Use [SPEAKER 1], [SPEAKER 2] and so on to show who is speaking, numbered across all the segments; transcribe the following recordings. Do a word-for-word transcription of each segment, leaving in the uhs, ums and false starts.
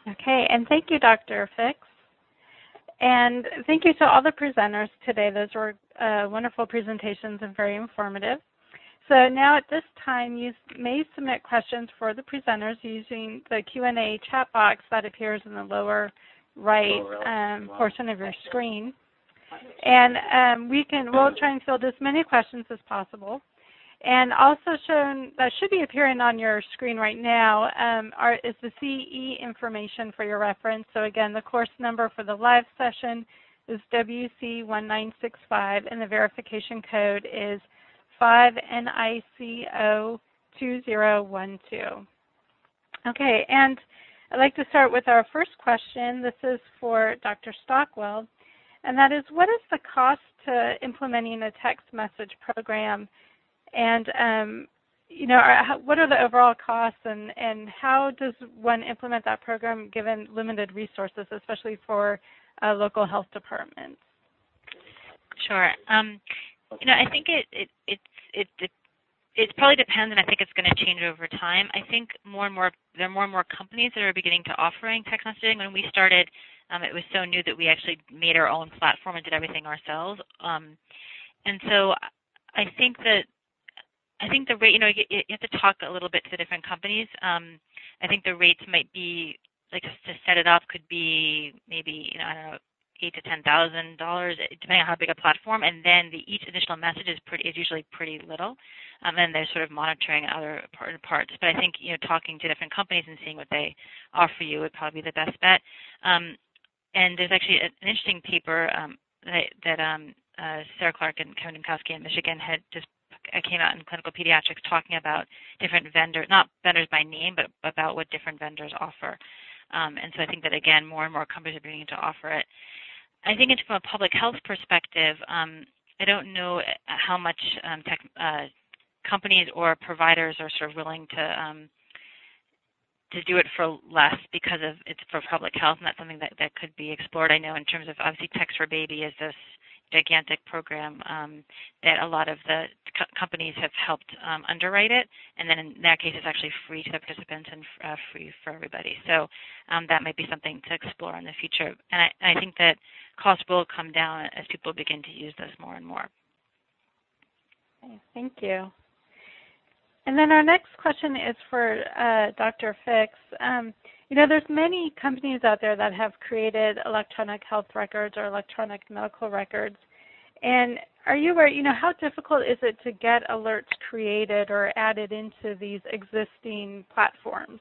[SPEAKER 1] Okay, and thank you, Doctor Fix. And thank you to all the presenters today. Those were uh, wonderful presentations and very informative. So now at this time, you may submit questions for the presenters using the Q and A chat box that appears in the lower right um, portion of your screen. And um, we can, we'll try and field as many questions as possible. And also shown, that should be appearing on your screen right now, um, are, is the C E information for your reference. So again, the course number for the live session is W C one nine six five, and the verification code is five N I C O two zero one two. Okay, and I'd like to start with our first question. This is for Doctor Stockwell, and that is, what is the cost to implementing a text message program? And, um, you know, what are the overall costs, and, and how does one implement that program given limited resources, especially for uh, local health departments?
[SPEAKER 2] Sure. Um, you know, I think it, it, it, it, it, it probably depends, and I think it's going to change over time. I think more and more, there are more and more companies that are beginning to offering text messaging. When we started, um, it was so new that we actually made our own platform and did everything ourselves. Um, and so I think that I think the rate, you know, you, you have to talk a little bit to the different companies. Um, I think the rates might be, like, to set it up could be maybe, you know, I don't know, eight to ten thousand dollars, depending on how big a platform. And then the each additional message is pretty is usually pretty little. Um, and they're sort of monitoring other part, parts. But I think, you know, talking to different companies and seeing what they offer you would probably be the best bet. Um, and there's actually an interesting paper um, that, that um, uh, Sarah Clark and Kevin Dimkowski in Michigan had just I came out in Clinical Pediatrics talking about different vendors, not vendors by name, but about what different vendors offer. Um, and so I think that, again, more and more companies are beginning to offer it. I think it's from a public health perspective, um, I don't know how much um, tech, uh, companies or providers are sort of willing to um, to do it for less because of it's for public health, and that's something that, that could be explored. I know in terms of, obviously, Text for Baby is this gigantic program um, that a lot of the co companies have helped um, underwrite it, and then in that case it's actually free to the participants and uh, free for everybody. So um, that might be something to explore in the future. And I, I think that costs will come down as people begin to use this more and more.
[SPEAKER 1] Okay, thank you. And then our next question is for uh, Doctor Fix. Um, you know, there's many companies out there that have created electronic health records or electronic medical records. And are you aware, you know, how difficult is it to get alerts created or added into these existing platforms?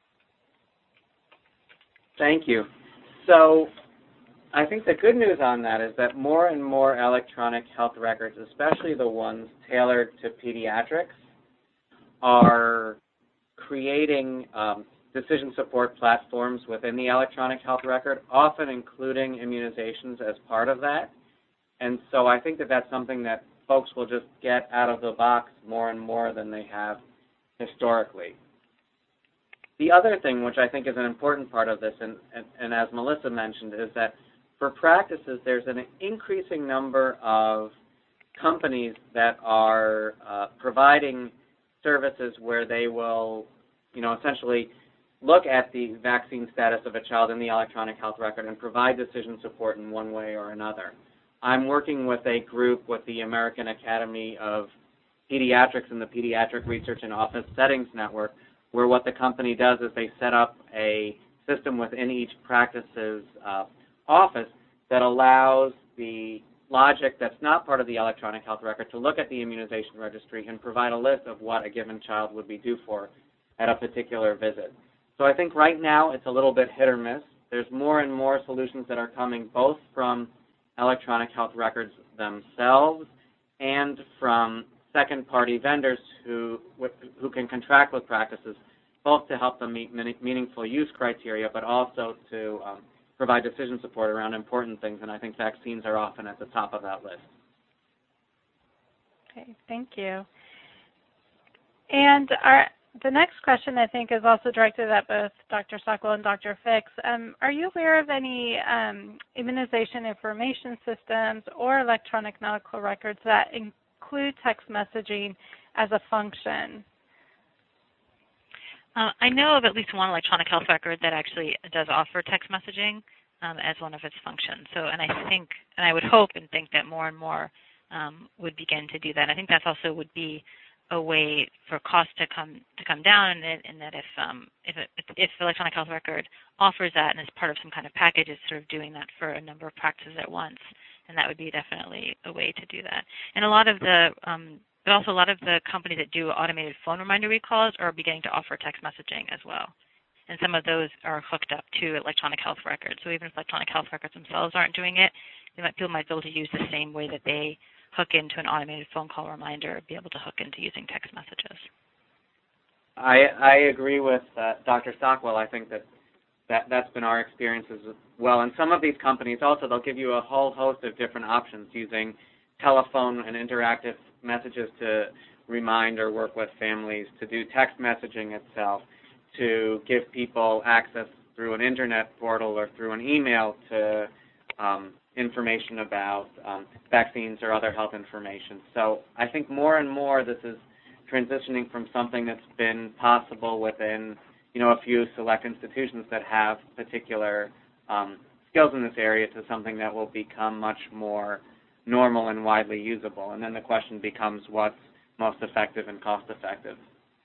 [SPEAKER 3] Thank you. So I think the good news on that is that more and more electronic health records, especially the ones tailored to pediatrics, are creating um, decision support platforms within the electronic health record, often including immunizations as part of that. And so I think that that's something that folks will just get out of the box more and more than they have historically. The other thing, which I think is an important part of this, and, and, and as Melissa mentioned, is that for practices, there's an increasing number of companies that are uh, providing services where they will, you know, essentially look at the vaccine status of a child in the electronic health record and provide decision support in one way or another. I'm working with a group with the American Academy of Pediatrics and the Pediatric Research and Office Settings Network, where what the company does is they set up a system within each practice's uh, office that allows the logic that's not part of the electronic health record to look at the immunization registry and provide a list of what a given child would be due for at a particular visit. So I think right now it's a little bit hit or miss. There's more and more solutions that are coming both from electronic health records themselves and from second-party vendors who, who can contract with practices both to help them meet meaningful use criteria but also to um, provide decision support around important things, and I think vaccines are often at the top of that list.
[SPEAKER 1] Okay, thank you. And our, the next question, I think, is also directed at both Doctor Stockwell and Doctor Fix. Um, are you aware of any um, immunization information systems or electronic medical records that include text messaging as a function?
[SPEAKER 2] Uh, I know of at least one electronic health record that actually does offer text messaging um, as one of its functions. So, and I think, and I would hope and think that more and more um, would begin to do that. I think that also would be a way for cost to come to come down, and that, and that if um, if, it, if the electronic health record offers that and is part of some kind of package, it's sort of doing that for a number of practices at once, and that would be definitely a way to do that. And a lot of the um, But also a lot of the companies that do automated phone reminder recalls are beginning to offer text messaging as well. And some of those are hooked up to electronic health records. So even if electronic health records themselves aren't doing it, they might, people might be able to use the same way that they hook into an automated phone call reminder, be able to hook into using text messages.
[SPEAKER 3] I, I agree with uh, Doctor Stockwell. I think that, that that's been our experience as well. And some of these companies also, they'll give you a whole host of different options using telephone and interactive messages to remind or work with families, to do text messaging itself, to give people access through an internet portal or through an email to um, information about um, vaccines or other health information. So I think more and more this is transitioning from something that's been possible within, you know, a few select institutions that have particular um, skills in this area to something that will become much more normal and widely usable. And then the question becomes what's most effective and cost effective.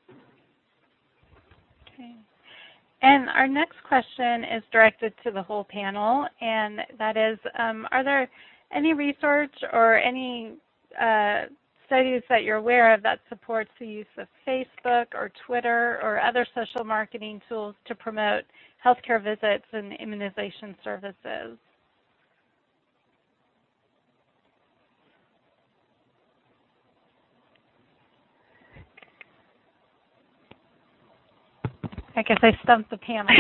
[SPEAKER 1] Okay. And our next question is directed to the whole panel, and that is, um, are there any research or any uh, studies that you're aware of that supports the use of Facebook or Twitter or other social marketing tools to promote healthcare visits and immunization services? I guess I stumped the panel.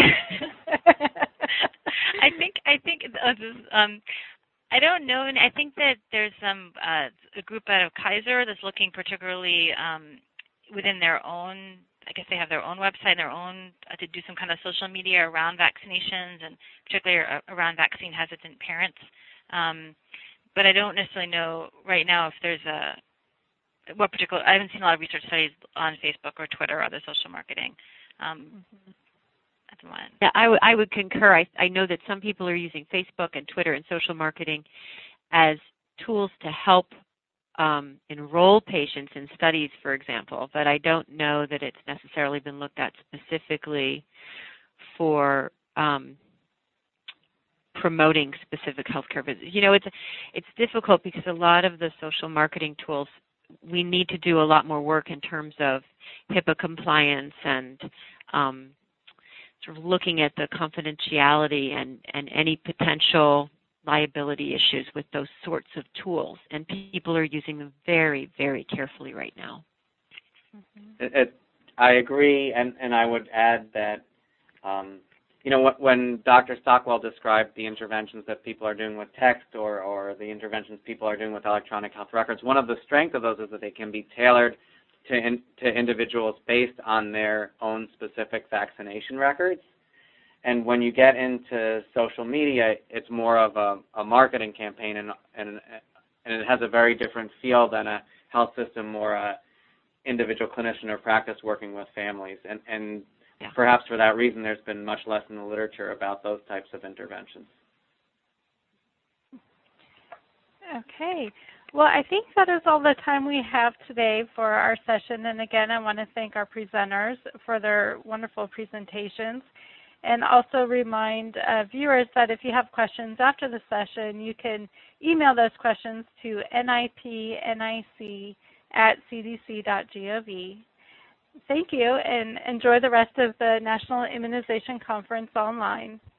[SPEAKER 2] I think I think uh, this, um, I don't know. And I think that there's some uh, a group out of Kaiser that's looking particularly um, within their own. I guess they have their own website, their own uh, to do some kind of social media around vaccinations and particularly around vaccine hesitant parents. Um, but I don't necessarily know right now if there's a what particular. I haven't seen a lot of research studies on Facebook or Twitter or other social marketing. Um, at the moment.
[SPEAKER 4] Yeah, I, w I would concur. I, I know that some people are using Facebook and Twitter and social marketing as tools to help um, enroll patients in studies, for example, but I don't know that it's necessarily been looked at specifically for um, promoting specific healthcare visits. You know, it's it's difficult because a lot of the social marketing tools, we need to do a lot more work in terms of HIPAA compliance and um, sort of looking at the confidentiality and, and any potential liability issues with those sorts of tools. And people are using them very, very carefully right now.
[SPEAKER 3] Mm-hmm. it, it, I agree, and, and I would add that, um, you know, when Doctor Stockwell described the interventions that people are doing with text or, or the interventions people are doing with electronic health records, one of the strengths of those is that they can be tailored to, in, to individuals based on their own specific vaccination records. And when you get into social media, it's more of a, a marketing campaign, and, and, and it has a very different feel than a health system or a individual clinician or practice working with families. And, and yeah. Perhaps for that reason, there's been much less in the literature about those types of interventions.
[SPEAKER 1] Okay. Well, I think that is all the time we have today for our session. And again, I want to thank our presenters for their wonderful presentations. And also remind uh, viewers that if you have questions after the session, you can email those questions to nipnic at c d c dot gov. Thank you, and enjoy the rest of the National Immunization Conference online.